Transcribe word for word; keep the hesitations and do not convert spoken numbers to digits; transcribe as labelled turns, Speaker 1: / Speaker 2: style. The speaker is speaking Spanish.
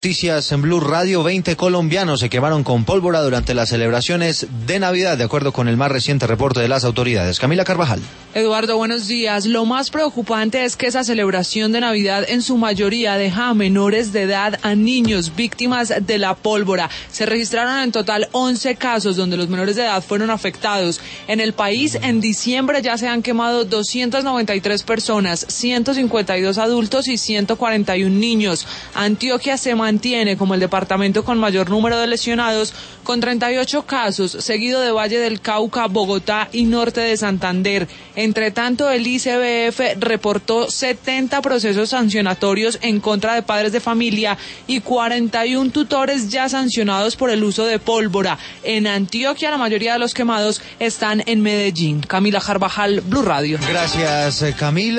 Speaker 1: Noticias en Blue Radio. Veinte colombianos se quemaron con pólvora durante las celebraciones de Navidad, de acuerdo con el más reciente reporte de las autoridades. Camila Carvajal.
Speaker 2: Eduardo, buenos días. Lo más preocupante es que esa celebración de Navidad en su mayoría deja a menores de edad, a niños, víctimas de la pólvora. Se registraron en total once casos donde los menores de edad fueron afectados. En el país, en diciembre ya se han quemado doscientas noventa y tres personas, ciento cincuenta y dos adultos y ciento cuarenta y uno niños. Antioquia se mantiene como el departamento con mayor número de lesionados, con treinta y ocho casos, seguido de Valle del Cauca, Bogotá y norte de Santander. Entre tanto, el I C B F reportó setenta procesos sancionatorios en contra de padres de familia y cuarenta y uno tutores ya sancionados por el uso de pólvora. En Antioquia, la mayoría de los quemados están en Medellín. Camila Carvajal, Blue Radio.
Speaker 1: Gracias, Camila.